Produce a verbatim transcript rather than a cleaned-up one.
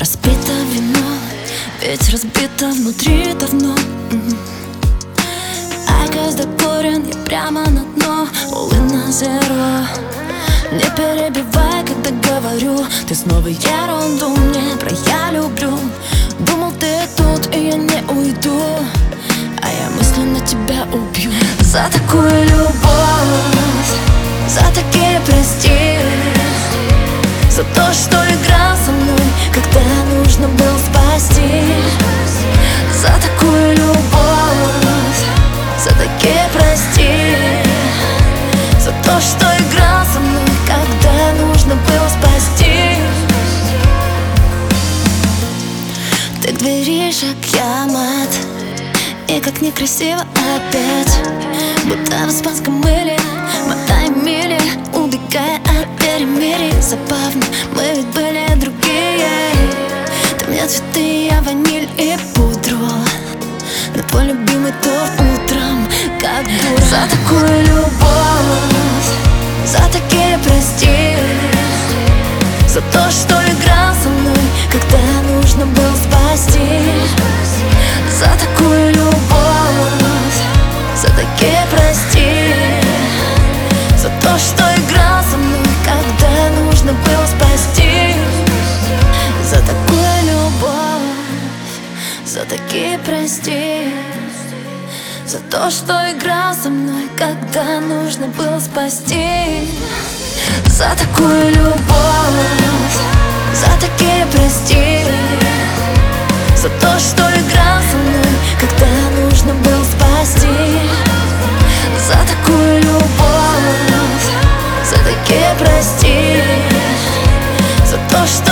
Разбито вино, ведь разбито внутри давно. А каждый корень я прямо на дно, увы, на зеро. Не перебивай, когда говорю, ты снова ерунду мне про я люблю. Думал, ты тут, и я не уйду, а я мысленно тебя убью. За такую любовь, за такие прости, за то, что играл со мной, когда нужно было спасти. За такую любовь, за такие прости, за то, что играл со мной, когда нужно было спасти. Ты к двери шаг, я мат, и как некрасиво опять, будто в испанском мыле мотаем мили, убегая от перемирий. Забавно, мы ведь были другие. Ты мне цветы, я ваниль и пудру, на твой любимый торт утром, как дура. За такую любовь, за такие прости, за то, что играл со мной, когда нужно было спасти. За такую любовь, за такие прости, за то, что играл со мной, когда нужно было спасти. За такую любовь, за такие прости, за то, что играл со мной, когда нужно было спасти. За такую любовь, за такие прости, за то, что играл со мной, когда нужно было спасти. За такую любовь, за такие прости, за то, что